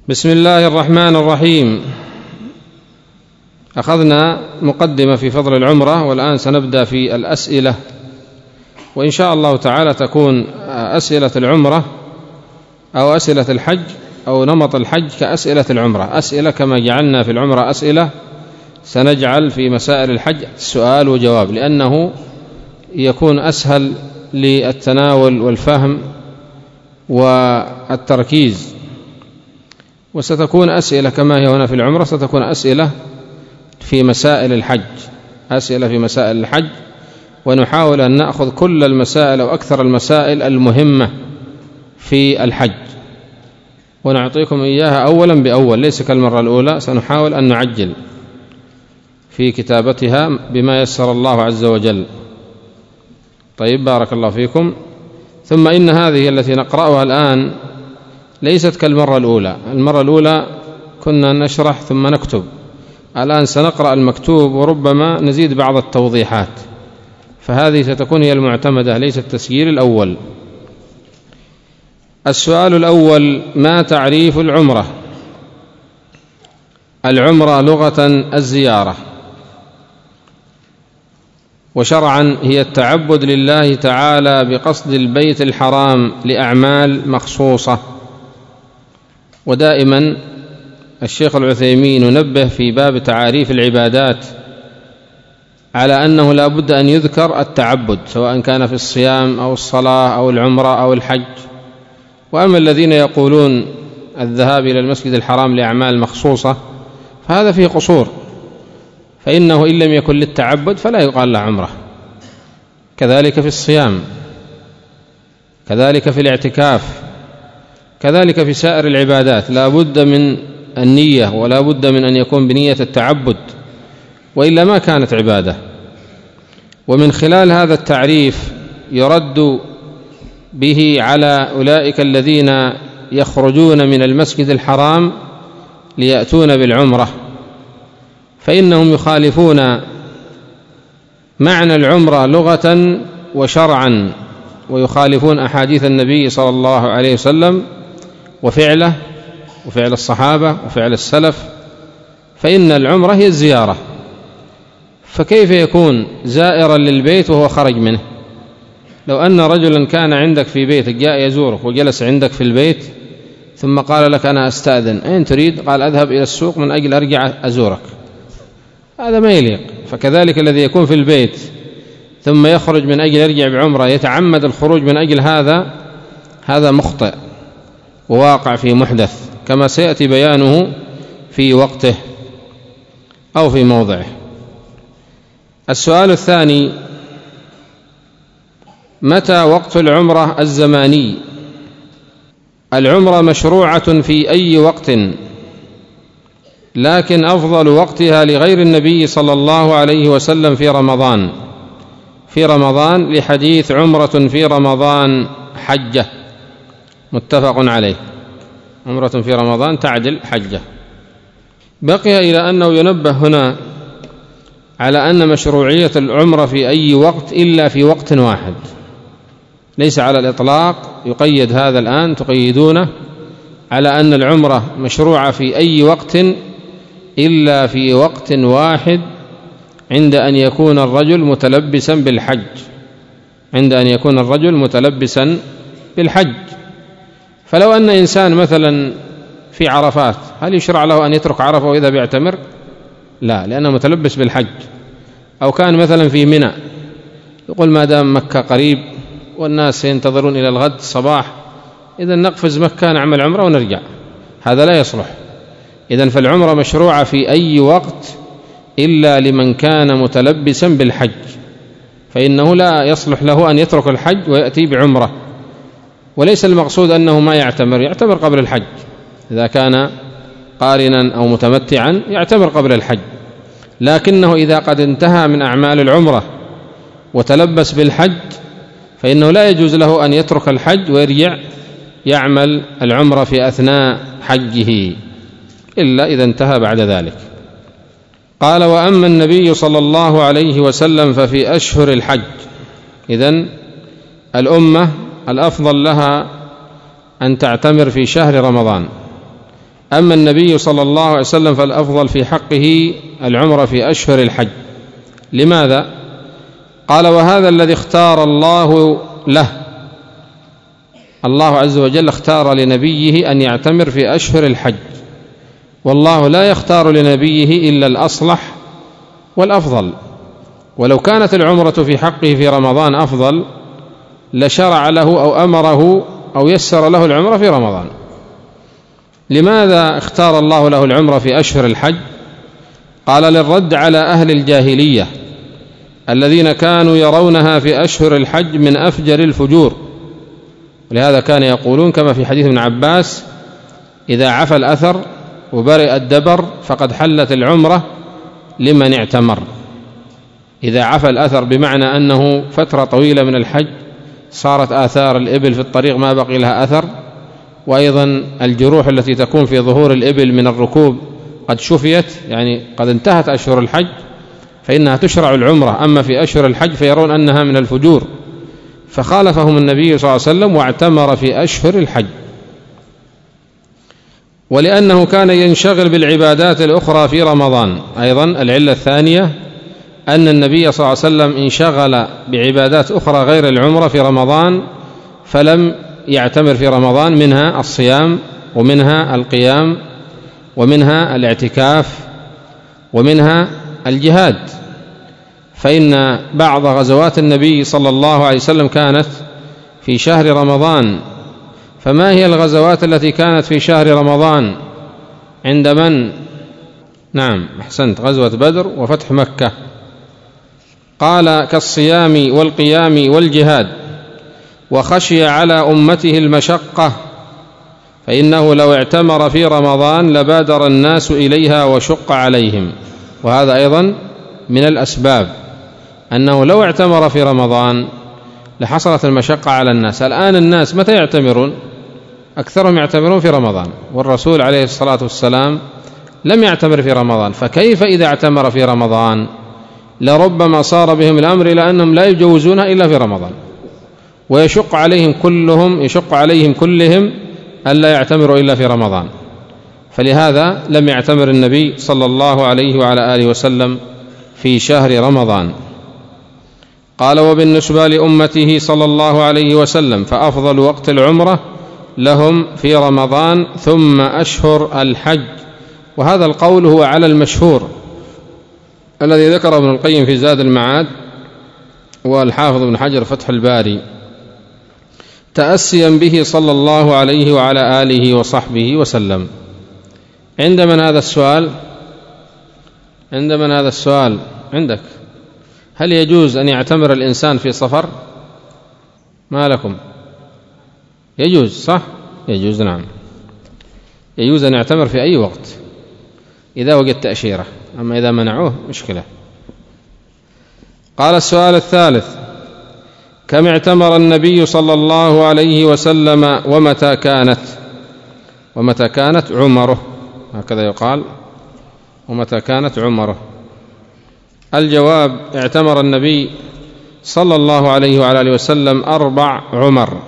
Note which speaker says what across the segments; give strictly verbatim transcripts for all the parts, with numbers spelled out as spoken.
Speaker 1: بسم الله الرحمن الرحيم. أخذنا مقدمة في فضل العمرة، والآن سنبدأ في الأسئلة، وإن شاء الله تعالى تكون أسئلة العمرة أو أسئلة الحج أو نمط الحج كأسئلة العمرة، أسئلة كما جعلنا في العمرة أسئلة سنجعل في مسائل الحج سؤال وجواب، لأنه يكون أسهل للتناول والفهم والتركيز. وستكون أسئلة كما هي هنا في العمرة، ستكون أسئلة في مسائل الحج، أسئلة في مسائل الحج، ونحاول أن نأخذ كل المسائل أو أكثر المسائل المهمة في الحج ونعطيكم إياها أولا بأول، ليس كالمرة الأولى، سنحاول أن نعجل في كتابتها بما يسر الله عز وجل. طيب، بارك الله فيكم. ثم إن هذه التي نقرأها الآن ليست كالمرة الأولى، المرة الأولى كنا نشرح ثم نكتب، الآن سنقرأ المكتوب وربما نزيد بعض التوضيحات، فهذه ستكون هي المعتمدة ليس التسجيل الأول. السؤال الأول: ما تعريف العمرة؟ العمرة لغة الزيارة، وشرعا هي التعبد لله تعالى بقصد البيت الحرام لأعمال مخصوصة. ودائما الشيخ العثيمين ينبه في باب تعاريف العبادات على أنه لا بد أن يذكر التعبد، سواء كان في الصيام أو الصلاة أو العمرة أو الحج. وأما الذين يقولون الذهاب إلى المسجد الحرام لأعمال مخصوصة فهذا فيه قصور، فإنه إن لم يكن للتعبد فلا يقال له عمرة. كذلك في الصيام، كذلك في الاعتكاف، كذلك في سائر العبادات لا بد من النية، ولا بد من أن يكون بنية التعبد، وإلا ما كانت عبادة. ومن خلال هذا التعريف يرد به على أولئك الذين يخرجون من المسجد الحرام ليأتون بالعمرة، فإنهم يخالفون معنى العمرة لغة وشرعا، ويخالفون أحاديث النبي صلى الله عليه وسلم وفعله وفعل الصحابة وفعل السلف، فإن العمرة هي الزيارة. فكيف يكون زائرا للبيت وهو خرج منه؟ لو أن رجلا كان عندك في بيتك، جاء يزورك وجلس عندك في البيت، ثم قال لك أنا أستأذن، أين تريد؟ قال أذهب إلى السوق من أجل أرجع أزورك، هذا ما يليق. فكذلك الذي يكون في البيت ثم يخرج من أجل يرجع بعمرة، يتعمد الخروج من أجل هذا، هذا مخطئ وواقع في محدث، كما سيأتي بيانه في وقته أو في موضعه. السؤال الثاني: متى وقت العمرة الزماني؟ العمرة مشروعة في أي وقت، لكن أفضل وقتها لغير النبي صلى الله عليه وسلم في رمضان، في رمضان لحديث عمرة في رمضان حجة، متفق عليه، عمرة في رمضان تعدل حجة. بقي إلى أنه ينبه هنا على أن مشروعية العمرة في أي وقت إلا في وقت واحد، ليس على الإطلاق، يقيد هذا الآن تقيدونه على أن العمرة مشروعة في أي وقت إلا في وقت واحد، عند أن يكون الرجل متلبسا بالحج، عند أن يكون الرجل متلبسا بالحج. فلو أن إنسان مثلا في عرفات، هل يشرع له أن يترك عرفة وإذا بيعتمر؟ لا، لأنه متلبس بالحج. أو كان مثلا في منى، يقول ما دام مكة قريب والناس ينتظرون إلى الغد الصباح، إذا نقفز مكة نعمل عمرة ونرجع، هذا لا يصلح. إذن فالعمرة مشروعة في أي وقت إلا لمن كان متلبسا بالحج، فإنه لا يصلح له أن يترك الحج ويأتي بعمرة. وليس المقصود أنه ما يعتمر، يعتمر قبل الحج، إذا كان قارنا أو متمتعا يعتمر قبل الحج، لكنه إذا قد انتهى من أعمال العمرة وتلبس بالحج فإنه لا يجوز له أن يترك الحج ويرجع يعمل العمرة في أثناء حجه إلا إذا انتهى بعد ذلك. قال: وأما النبي صلى الله عليه وسلم ففي أشهر الحج. إذن الأمة الأفضل لها أن تعتمر في شهر رمضان، أما النبي صلى الله عليه وسلم فالأفضل في حقه العمرة في أشهر الحج. لماذا؟ قال: وهذا الذي اختار الله له، الله عز وجل اختار لنبيه أن يعتمر في أشهر الحج، والله لا يختار لنبيه إلا الأصلح والأفضل. ولو كانت العمرة في حقه في رمضان أفضل لشرع له أو أمره أو يسر له العمرة في رمضان. لماذا اختار الله له العمرة في أشهر الحج؟ قال: للرد على أهل الجاهلية الذين كانوا يرونها في أشهر الحج من أفجر الفجور. ولهذا كان يقولون كما في حديث ابن عباس: إذا عفى الأثر وبرئ الدبر فقد حلت العمرة لمن اعتمر. إذا عفى الأثر بمعنى أنه فترة طويلة من الحج صارت آثار الإبل في الطريق ما بقي لها أثر، وأيضا الجروح التي تكون في ظهور الإبل من الركوب قد شفيت، يعني قد انتهت أشهر الحج، فإنها تشرع العمرة. أما في أشهر الحج فيرون أنها من الفجور، فخالفهم النبي صلى الله عليه وسلم واعتمر في أشهر الحج. ولأنه كان ينشغل بالعبادات الأخرى في رمضان. أيضا العلة الثانية أن النبي صلى الله عليه وسلم انشغل بعبادات أخرى غير العمرة في رمضان فلم يعتمر في رمضان، منها الصيام، ومنها القيام، ومنها الاعتكاف، ومنها الجهاد. فإن بعض غزوات النبي صلى الله عليه وسلم كانت في شهر رمضان. فما هي الغزوات التي كانت في شهر رمضان عند من؟ نعم، أحسنت، غزوة بدر وفتح مكة. قال: كالصيام والقيام والجهاد. وخشي على أمته المشقة فإنه لو اعتمر في رمضان لبادر الناس إليها وشق عليهم. وهذا أيضا من الأسباب، أنه لو اعتمر في رمضان لحصلت المشقة على الناس. الآن الناس متى يعتمرون؟ أكثرهم يعتمرون في رمضان، والرسول عليه الصلاة والسلام لم يعتمر في رمضان، فكيف إذا اعتمر في رمضان؟ لربما صار بهم الأمر إلى أنهم لا يجوزونها إلا في رمضان، ويشق عليهم كلهم يشق عليهم كلهم ألا يعتمروا إلا في رمضان. فلهذا لم يعتمر النبي صلى الله عليه وعلى آله وسلم في شهر رمضان. قال: وبالنسبة لأمته صلى الله عليه وسلم فأفضل وقت العمرة لهم في رمضان ثم أشهر الحج. وهذا القول هو على المشهور الذي ذكره ابن القيم في زاد المعاد والحافظ ابن حجر فتح الباري، تأسيا به صلى الله عليه وعلى آله وصحبه وسلم. عند من هذا السؤال؟ عند من هذا السؤال؟ عندك. هل يجوز أن يعتمر الإنسان في سفر؟ ما لكم؟ يجوز، صح؟ يجوز، نعم، يجوز أن يعتمر في أي وقت إذا وجد تأشيرة، أما إذا منعوه مشكلة. قال: السؤال الثالث: كم اعتمر النبي صلى الله عليه وسلم ومتى كانت ومتى كانت عمره؟ هكذا يقال، ومتى كانت عمره. الجواب: اعتمر النبي صلى الله عليه وعلى آله وسلم أربع عمر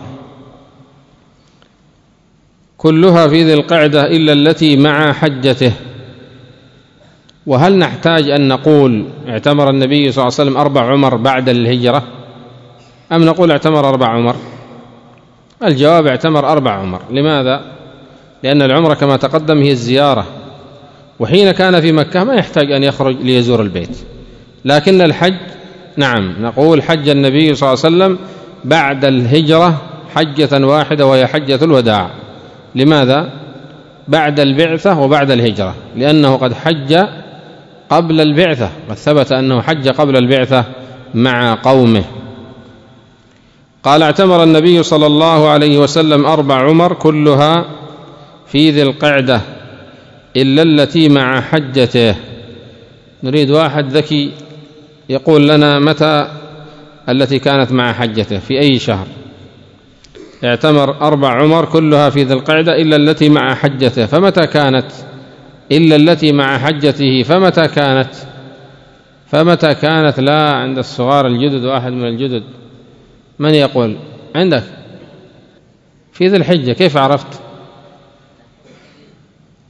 Speaker 1: كلها في ذي القعدة إلا التي مع حجته. وهل نحتاج أن نقول اعتمر النبي صلى الله عليه وسلم أربع عمر بعد الهجرة، أم نقول اعتمر أربع عمر؟ الجواب: اعتمر أربع عمر. لماذا؟ لأن العمرة كما تقدم هي الزيارة، وحين كان في مكة ما يحتاج أن يخرج ليزور البيت. لكن الحج، نعم، نقول حج النبي صلى الله عليه وسلم بعد الهجرة حجة واحدة وهي حجة الوداع. لماذا؟ بعد البعثة وبعد الهجرة، لأنه قد حج قبل البعثة، قد ثبت أنه حج قبل البعثة مع قومه. قال: اعتمر النبي صلى الله عليه وسلم أربع عمر كلها في ذي القعدة إلا التي مع حجته. نريد واحد ذكي يقول لنا متى التي كانت مع حجته، في أي شهر؟ اعتمر أربع عمر كلها في ذي القعدة إلا التي مع حجته، فمتى كانت؟ إلا التي مع حجته، فمتى كانت؟ فمتى كانت؟ لا، عند الصغار الجدد، واحد من الجدد، من يقول؟ عندك في ذي الحجة. كيف عرفت؟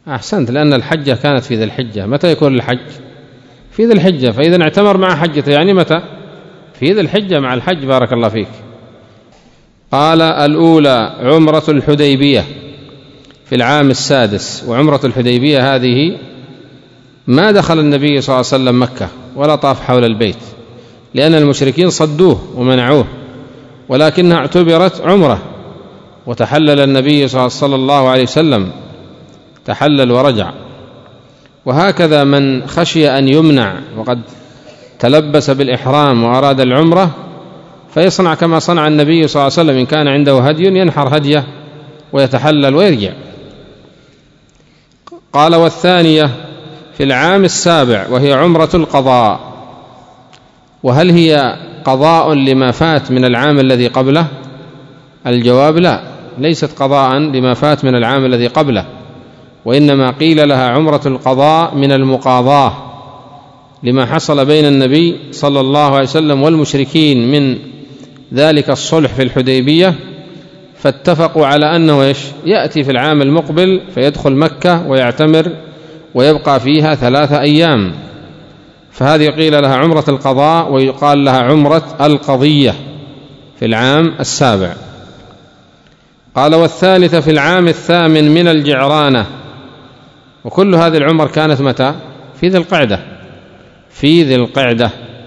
Speaker 1: أحسنت، لأن الحجة كانت في ذي الحجة. متى يكون الحج؟ في ذي الحجة، فإذا اعتمر مع حجته يعني متى؟ في ذي الحجة مع الحج. بارك الله فيك. قال: الأولى عمرة الحديبية في العام السادس. وعمرة الحديبية هذه ما دخل النبي صلى الله عليه وسلم مكة ولا طاف حول البيت، لأن المشركين صدوه ومنعوه، ولكنها اعتبرت عمرة، وتحلل النبي صلى الله عليه وسلم، تحلل ورجع. وهكذا من خشي أن يمنع وقد تلبس بالإحرام وأراد العمرة فيصنع كما صنع النبي صلى الله عليه وسلم، إن كان عنده هدي ينحر هديه ويتحلل ويرجع. قال: والثانية في العام السابع، وهي عمرة القضاء. وهل هي قضاء لما فات من العام الذي قبله؟ الجواب: لا، ليست قضاء لما فات من العام الذي قبله، وإنما قيل لها عمرة القضاء من المقاضاة لما حصل بين النبي صلى الله عليه وسلم والمشركين من ذلك الصلح في الحديبية، فاتفقوا على أنه إيش؟ يأتي في العام المقبل فيدخل مكة ويعتمر ويبقى فيها ثلاثة أيام، فهذه قيل لها عمرة القضاء، ويقال لها عمرة القضية في العام السابع. قال: والثالثة في العام الثامن من الجعرانة. وكل هذه العمر كانت متى؟ في ذي القعدة، في ذي القعدة.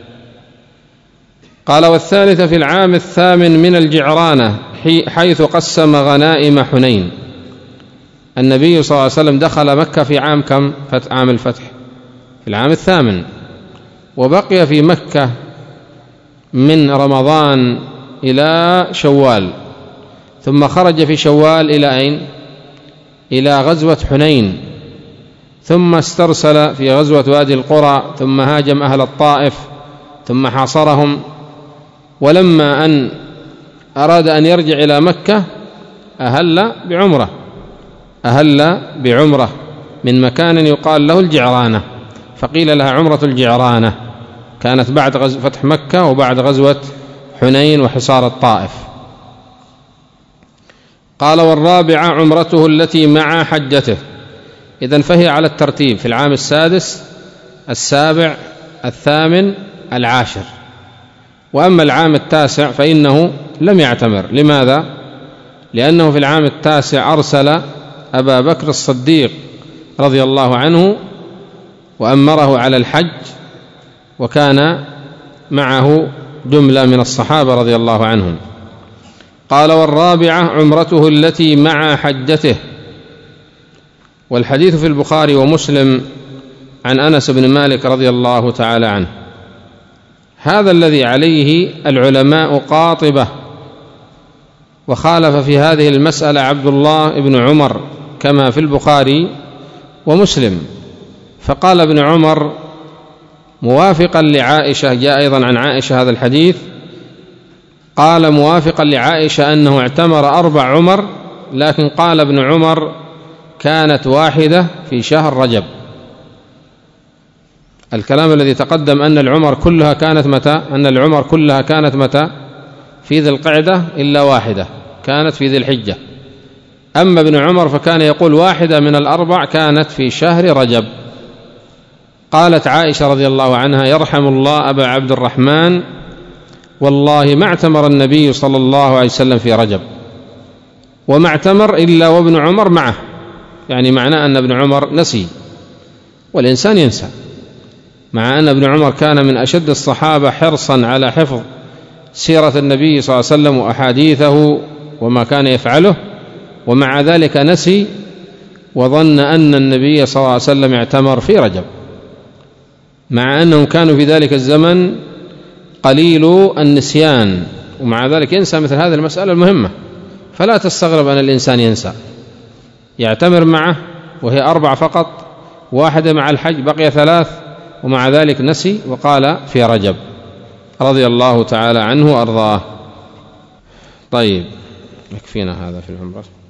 Speaker 1: قال: والثالثة في العام الثامن من الجعرانة، حيث قسم غنائم حنين. النبي صلى الله عليه وسلم دخل مكة في عام كم؟ عام الفتح، في العام الثامن، وبقي في مكة من رمضان إلى شوال، ثم خرج في شوال إلى أين؟ إلى غزوة حنين، ثم استرسل في غزوة وادي القرى، ثم هاجم أهل الطائف، ثم حاصرهم. ولما أن أراد أن يرجع إلى مكة أهل بعمرة، أهل بعمرة من مكان يقال له الجعرانة، فقيل لها عمرة الجعرانة، كانت بعد فتح مكة وبعد غزوة حنين وحصار الطائف. قال: والرابعة عمرته التي مع حجته. إذن فهي على الترتيب في العام السادس، السابع، الثامن، العاشر. وأما العام التاسع فإنه لم يعتمر. لماذا؟ لأنه في العام التاسع أرسل أبا بكر الصديق رضي الله عنه وأمره على الحج، وكان معه جملة من الصحابة رضي الله عنهم. قال: والرابعة عمرته التي مع حجته. والحديث في البخاري ومسلم عن أنس بن مالك رضي الله تعالى عنه. هذا الذي عليه العلماء قاطبة، وخالف في هذه المسألة عبد الله بن عمر كما في البخاري ومسلم، فقال ابن عمر موافقا لعائشة، جاء أيضا عن عائشة هذا الحديث، قال موافقا لعائشة أنه اعتمر أربع عمر، لكن قال ابن عمر كانت واحدة في شهر رجب. الكلام الذي تقدم أن العمر كلها كانت متى؟ أن العمر كلها كانت متى؟ في ذي القعدة، إلا واحدة كانت في ذي الحجة. أما ابن عمر فكان يقول واحدة من الأربع كانت في شهر رجب. قالت عائشة رضي الله عنها: يرحم الله أبا عبد الرحمن، والله ما اعتمر النبي صلى الله عليه وسلم في رجب، وما اعتمر إلا وابن عمر معه، يعني معناه أن ابن عمر نسي، والإنسان ينسى، مع أن ابن عمر كان من أشد الصحابة حرصا على حفظ سيرة النبي صلى الله عليه وسلم وأحاديثه وما كان يفعله، ومع ذلك نسي وظن أن النبي صلى الله عليه وسلم اعتمر في رجب، مع أنهم كانوا في ذلك الزمن قليل النسيان، ومع ذلك ينسى مثل هذه المسألة المهمة. فلا تستغرب أن الإنسان ينسى، يعتمر معه وهي أربع فقط، واحدة مع الحج بقي ثلاث، ومع ذلك نسي وقال في رجب، رضي الله تعالى عنه وأرضاه. طيب، يكفينا هذا في العمرة.